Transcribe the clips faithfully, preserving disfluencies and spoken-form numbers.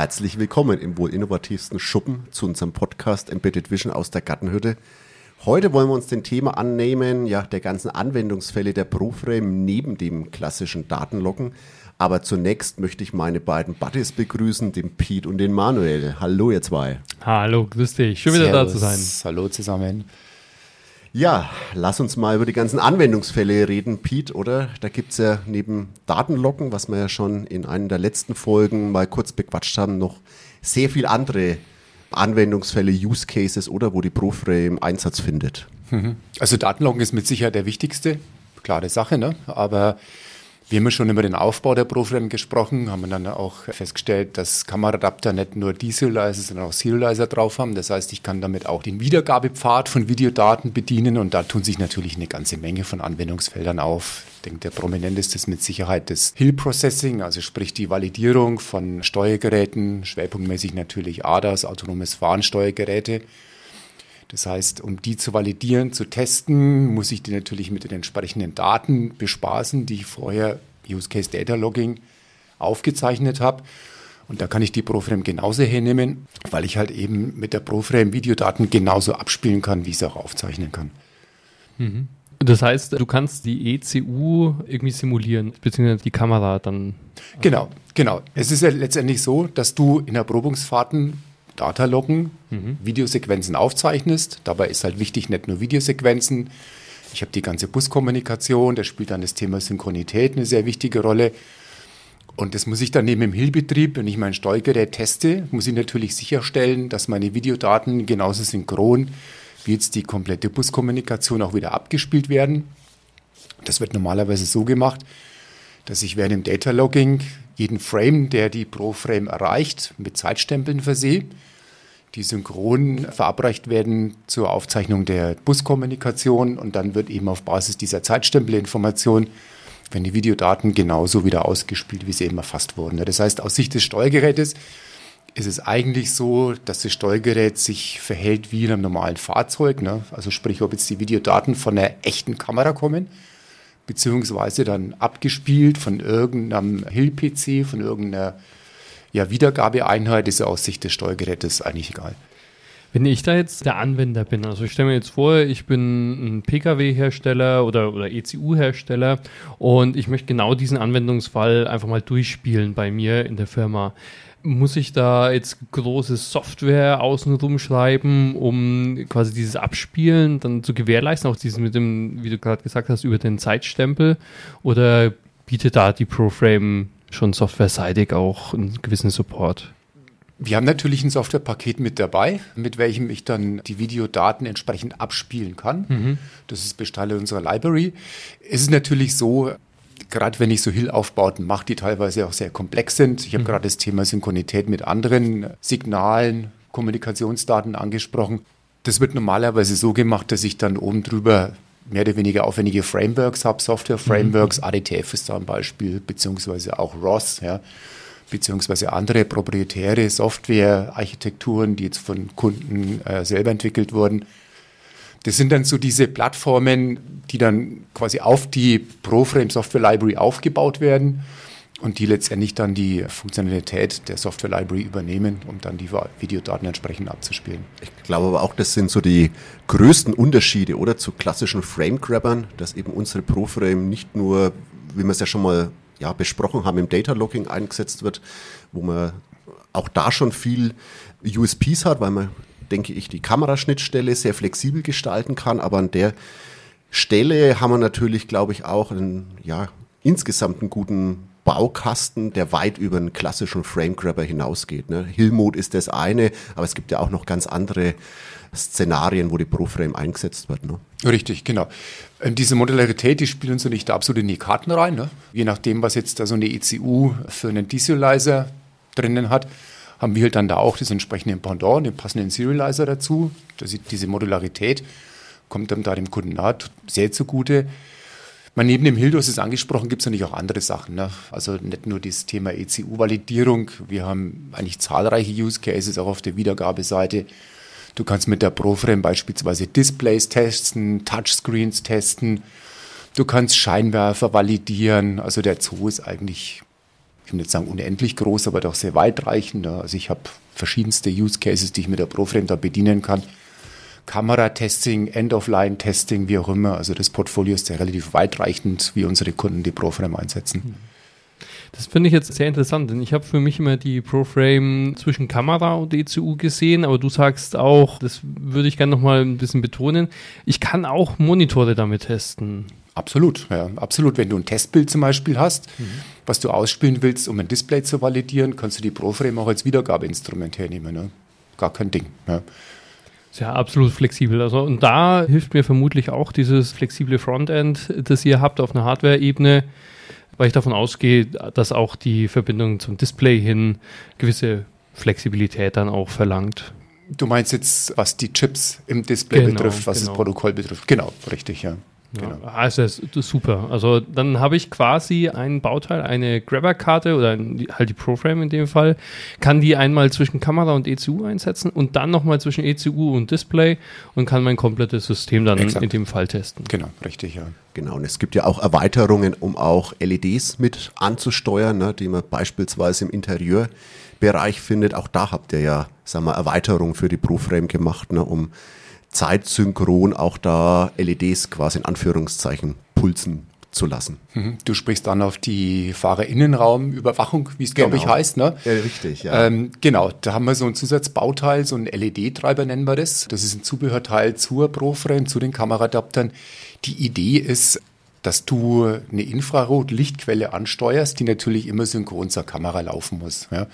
Herzlich willkommen im wohl innovativsten Schuppen zu unserem Podcast Embedded Vision aus der Gartenhütte. Heute wollen wir uns dem Thema annehmen, ja, der ganzen Anwendungsfälle der ProFrame neben dem klassischen Datenloggen. Aber zunächst möchte ich meine beiden Buddies begrüßen, den Pete und den Manuel. Hallo ihr zwei. Hallo, grüß dich. Schön wieder Servus. Da zu sein. Hallo zusammen. Ja, lass uns mal über die ganzen Anwendungsfälle reden, Pete, oder? Da gibt es ja neben Datenloggen, was wir ja schon in einer der letzten Folgen mal kurz bequatscht haben, noch sehr viele andere Anwendungsfälle, Use Cases, oder wo die ProFrame Einsatz findet. Also Datenloggen ist mit Sicherheit der wichtigste, klare Sache, ne? Aber wir haben ja schon über den Aufbau der ProFrame gesprochen, haben dann auch festgestellt, dass Kameraadapter nicht nur Deserializer, sondern auch Serializer drauf haben. Das heißt, ich kann damit auch den Wiedergabepfad von Videodaten bedienen und da tun sich natürlich eine ganze Menge von Anwendungsfeldern auf. Ich denke, der prominenteste ist mit Sicherheit das Hill Processing, also sprich die Validierung von Steuergeräten, schwerpunktmäßig natürlich A D A S, autonomes Fahren, Steuergeräte. Das heißt, um die zu validieren, zu testen, muss ich die natürlich mit den entsprechenden Daten bespaßen, die ich vorher Use Case Data Logging aufgezeichnet habe. Und da kann ich die ProFrame genauso hernehmen, weil ich halt eben mit der ProFrame Videodaten genauso abspielen kann, wie ich es auch aufzeichnen kann. Mhm. Das heißt, du kannst die E C U irgendwie simulieren, beziehungsweise die Kamera dann. Genau, genau. Es ist ja letztendlich so, dass du in Erprobungsfahrten Dataloggen, mhm. Videosequenzen aufzeichnest. Dabei ist halt wichtig, nicht nur Videosequenzen. Ich habe die ganze Buskommunikation, da spielt dann das Thema Synchronität eine sehr wichtige Rolle. Und das muss ich dann neben dem Hill-Betrieb, wenn ich mein Steuergerät teste, muss ich natürlich sicherstellen, dass meine Videodaten genauso synchron wie jetzt die komplette Buskommunikation auch wieder abgespielt werden. Das wird normalerweise so gemacht, dass ich während dem Data-Logging jeden Frame, der die ProFrame erreicht, mit Zeitstempeln versehe, die synchron verabreicht werden zur Aufzeichnung der Buskommunikation und dann wird eben auf Basis dieser Zeitstempelinformation, wenn die Videodaten genauso wieder ausgespielt, wie sie eben erfasst wurden. Das heißt, aus Sicht des Steuergerätes ist es eigentlich so, dass das Steuergerät sich verhält wie in einem normalen Fahrzeug. Also sprich, ob jetzt die Videodaten von einer echten Kamera kommen, beziehungsweise dann abgespielt von irgendeinem Hill-P C, von irgendeiner ja, Wiedergabeeinheit, ist ja aus Sicht des Steuergerätes eigentlich egal. Wenn ich da jetzt der Anwender bin, also ich stelle mir jetzt vor, ich bin ein P K W-Hersteller oder, oder E C U-Hersteller und ich möchte genau diesen Anwendungsfall einfach mal durchspielen bei mir in der Firma. Muss ich da jetzt große Software außenrum schreiben, um quasi dieses Abspielen dann zu gewährleisten, auch dieses mit dem, wie du gerade gesagt hast, über den Zeitstempel? Oder bietet da die ProFrame schon softwareseitig auch einen gewissen Support? Wir haben natürlich ein Softwarepaket mit dabei, mit welchem ich dann die Videodaten entsprechend abspielen kann. Mhm. Das ist Bestandteil unserer Library. Es ist natürlich so, gerade wenn ich so Hill-Aufbauten mache, die teilweise auch sehr komplex sind. Ich habe mhm. gerade das Thema Synchronität mit anderen Signalen, Kommunikationsdaten angesprochen. Das wird normalerweise so gemacht, dass ich dann oben drüber mehr oder weniger aufwendige Frameworks habe, Software-Frameworks, mhm. A D T F ist da ein Beispiel, beziehungsweise auch R O S, ja, beziehungsweise andere proprietäre Software-Architekturen, die jetzt von Kunden äh, selber entwickelt wurden. Das sind dann so diese Plattformen, die dann quasi auf die ProFrame Software Library aufgebaut werden und die letztendlich dann die Funktionalität der Software Library übernehmen, um dann die Videodaten entsprechend abzuspielen. Ich glaube aber auch, das sind so die größten Unterschiede, oder, zu klassischen Frame-Grabbern, dass eben unsere ProFrame nicht nur, wie wir es ja schon mal ja, besprochen haben, im Data-Logging eingesetzt wird, wo man auch da schon viel U S Ps hat, weil man, denke ich, die Kameraschnittstelle sehr flexibel gestalten kann, aber an der Stelle haben wir natürlich, glaube ich, auch einen, ja, insgesamt einen guten Baukasten, der weit über einen klassischen Frame-Grabber hinausgeht. Ne? Hill-Mode ist das eine, aber es gibt ja auch noch ganz andere Szenarien, wo die ProFrame eingesetzt wird. Ne? Richtig, genau. Diese Modularität, die spielt uns ja nicht absolut in die Karten rein. Ne? Je nachdem, was jetzt da so eine E C U für einen Deserializer drinnen hat, haben wir halt dann da auch das entsprechende Pendant, den passenden Serializer dazu. Das, diese Modularität kommt dann da dem Kunden nahe, sehr zugute. Man, neben dem Hill, du hast es angesprochen, gibt es natürlich auch andere Sachen. Ne? Also nicht nur das Thema E C U-Validierung. Wir haben eigentlich zahlreiche Use Cases auch auf der Wiedergabeseite. Du kannst mit der ProFrame beispielsweise Displays testen, Touchscreens testen. Du kannst Scheinwerfer validieren. Also der Zoo ist eigentlich ich will nicht sagen unendlich groß, aber doch sehr weitreichend. Also ich habe verschiedenste Use Cases, die ich mit der ProFrame da bedienen kann. Kameratesting, End-of-Line-Testing, wie auch immer. Also das Portfolio ist ja relativ weitreichend, wie unsere Kunden die ProFrame einsetzen. Das finde ich jetzt sehr interessant, denn ich habe für mich immer die ProFrame zwischen Kamera und E C U gesehen, aber du sagst auch, das würde ich gerne nochmal ein bisschen betonen, ich kann auch Monitore damit testen. Absolut, ja, absolut. Wenn du ein Testbild zum Beispiel hast, mhm. was du ausspielen willst, um ein Display zu validieren, kannst du die ProFrame auch als Wiedergabeinstrument hernehmen. Ne? Gar kein Ding. Ja. Ja, absolut flexibel. Also, und da hilft mir vermutlich auch dieses flexible Frontend, das ihr habt auf einer Hardware-Ebene, weil ich davon ausgehe, dass auch die Verbindung zum Display hin gewisse Flexibilität dann auch verlangt. Du meinst jetzt, was die Chips im Display genau, betrifft, was genau. das Protokoll betrifft. Genau, richtig, ja. Genau. Ja, also das ist super. Also dann habe ich quasi ein Bauteil, eine Grabber-Karte oder halt die ProFrame in dem Fall, kann die einmal zwischen Kamera und E C U einsetzen und dann nochmal zwischen E C U und Display und kann mein komplettes System dann Exakt. in dem Fall testen. Genau, richtig, ja. Genau, und es gibt ja auch Erweiterungen, um auch L E Ds mit anzusteuern, ne, die man beispielsweise im Interieurbereich findet. Auch da habt ihr ja, sagen wir, Erweiterungen für die ProFrame gemacht, ne, um zeitsynchron auch da L E Ds quasi in Anführungszeichen pulsen zu lassen. Du sprichst dann auf die Fahrerinnenraumüberwachung, wie es genau. glaube ich heißt, ne? Ja, richtig, ja. Ähm, genau, da haben wir so ein Zusatzbauteil, so ein L E D-Treiber nennen wir das. Das ist ein Zubehörteil zur ProFrame, zu den Kameraadaptern. Die Idee ist, dass du eine Infrarot-Lichtquelle ansteuerst, die natürlich immer synchron zur Kamera laufen muss, ja.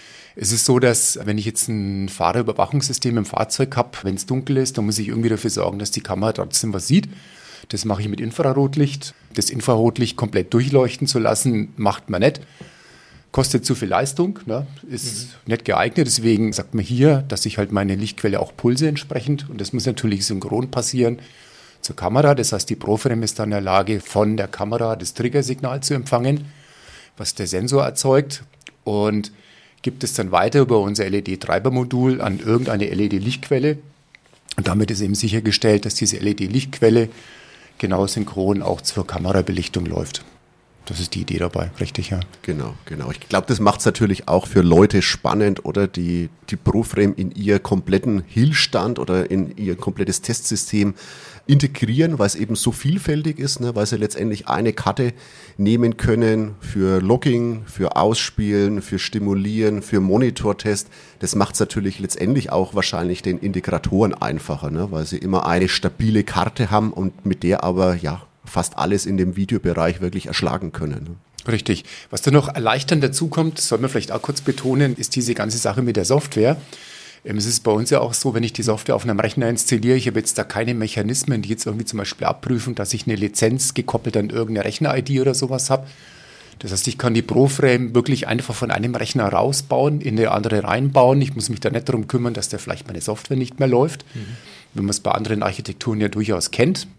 Es ist so, dass wenn ich jetzt ein Fahrerüberwachungssystem im Fahrzeug habe, wenn es dunkel ist, dann muss ich irgendwie dafür sorgen, dass die Kamera trotzdem was sieht. Das mache ich mit Infrarotlicht. Das Infrarotlicht komplett durchleuchten zu lassen, macht man nicht. Kostet zu viel Leistung, ne? Ist mhm. nicht geeignet. Deswegen sagt man hier, dass ich halt meine Lichtquelle auch pulse entsprechend. Und das muss natürlich synchron passieren zur Kamera. Das heißt, die ProFrame ist dann in der Lage, von der Kamera das Triggersignal zu empfangen, was der Sensor erzeugt. Und gibt es dann weiter über unser L E D-Treibermodul an irgendeine L E D-Lichtquelle. Und damit ist eben sichergestellt, dass diese L E D-Lichtquelle genau synchron auch zur Kamerabelichtung läuft. Das ist die Idee dabei, richtig, ja. Genau, genau. Ich glaube, das macht es natürlich auch für Leute spannend, oder die, die ProFrame in ihr kompletten Hillstand oder in ihr komplettes Testsystem integrieren, weil es eben so vielfältig ist, ne, weil sie letztendlich eine Karte nehmen können für Logging, für Ausspielen, für Stimulieren, für Monitortest. Das macht es natürlich letztendlich auch wahrscheinlich den Integratoren einfacher, ne, weil sie immer eine stabile Karte haben und mit der aber ja fast alles in dem Videobereich wirklich erschlagen können. Ne. Richtig. Was da noch erleichternd dazu kommt, soll man vielleicht auch kurz betonen, ist diese ganze Sache mit der Software. Es ist bei uns ja auch so, wenn ich die Software auf einem Rechner installiere, ich habe jetzt da keine Mechanismen, die jetzt irgendwie zum Beispiel abprüfen, dass ich eine Lizenz gekoppelt an irgendeine Rechner-I D oder sowas habe. Das heißt, ich kann die ProFrame wirklich einfach von einem Rechner rausbauen, in eine andere reinbauen. Ich muss mich da nicht darum kümmern, dass da vielleicht meine Software nicht mehr läuft, mhm. wenn man es bei anderen Architekturen ja durchaus kennt.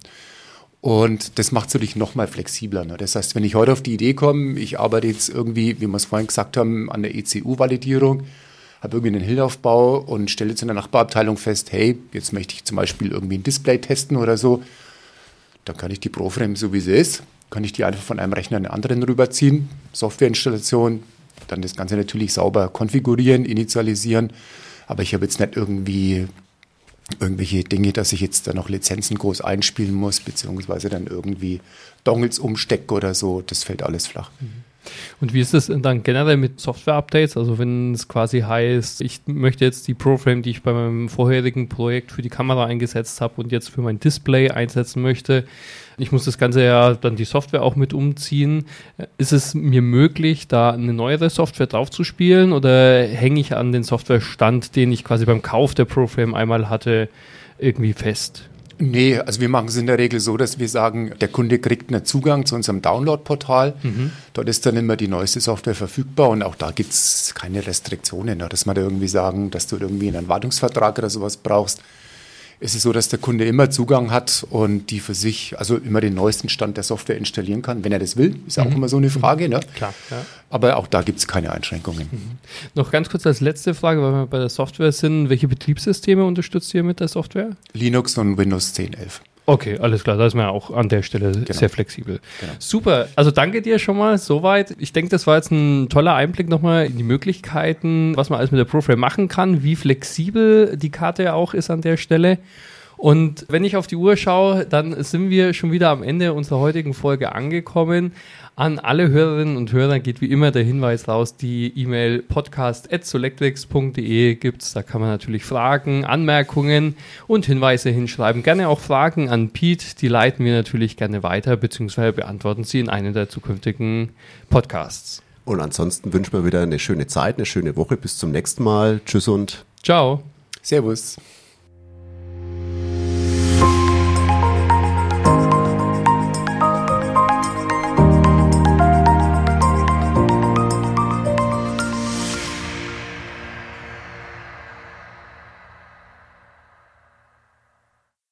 Und das macht es natürlich noch mal flexibler. Ne? Das heißt, wenn ich heute auf die Idee komme, ich arbeite jetzt irgendwie, wie wir es vorhin gesagt haben, an der E C U-Validierung, habe irgendwie einen Hildaufbau und stelle jetzt in der Nachbarabteilung fest, hey, jetzt möchte ich zum Beispiel irgendwie ein Display testen oder so, dann kann ich die ProFrame, so wie sie ist, kann ich die einfach von einem Rechner an den anderen rüberziehen, Softwareinstallation, dann das Ganze natürlich sauber konfigurieren, initialisieren, aber ich habe jetzt nicht irgendwie irgendwelche Dinge, dass ich jetzt da noch Lizenzen groß einspielen muss, beziehungsweise dann irgendwie Dongles umstecke oder so, das fällt alles flach. Und wie ist es dann generell mit Software-Updates? Also wenn es quasi heißt, ich möchte jetzt die ProFrame, die ich bei meinem vorherigen Projekt für die Kamera eingesetzt habe und jetzt für mein Display einsetzen möchte, ich muss das Ganze ja dann die Software auch mit umziehen. Ist es mir möglich, da eine neuere Software draufzuspielen oder hänge ich an den Softwarestand, den ich quasi beim Kauf der ProFrame einmal hatte, irgendwie fest? Nee, also wir machen es in der Regel so, dass wir sagen, der Kunde kriegt einen Zugang zu unserem Download-Portal. Mhm. Dort ist dann immer die neueste Software verfügbar und auch da gibt es keine Restriktionen, dass man da irgendwie sagen, dass du irgendwie einen Wartungsvertrag oder sowas brauchst. Es ist so, dass der Kunde immer Zugang hat und die für sich, also immer den neuesten Stand der Software installieren kann, wenn er das will. Ist mhm. auch immer so eine Frage. Ne? Klar, ja. Aber auch da gibt es keine Einschränkungen. Mhm. Noch ganz kurz als letzte Frage, weil wir bei der Software sind. Welche Betriebssysteme unterstützt ihr mit der Software? Linux und Windows zehn Punkt elf. Okay, alles klar, da ist man ja auch an der Stelle Genau. sehr flexibel. Genau. Super, also danke dir schon mal soweit. Ich denke, das war jetzt ein toller Einblick nochmal in die Möglichkeiten, was man alles mit der ProFrame machen kann, wie flexibel die Karte auch ist an der Stelle. Und wenn ich auf die Uhr schaue, dann sind wir schon wieder am Ende unserer heutigen Folge angekommen. An alle Hörerinnen und Hörer geht wie immer der Hinweis raus, die E-Mail podcast at solectrix punkt de gibt's. Da kann man natürlich Fragen, Anmerkungen und Hinweise hinschreiben. Gerne auch Fragen an Pete, die leiten wir natürlich gerne weiter, beziehungsweise beantworten sie in einem der zukünftigen Podcasts. Und ansonsten wünschen wir wieder eine schöne Zeit, eine schöne Woche. Bis zum nächsten Mal. Tschüss und Ciao. Servus.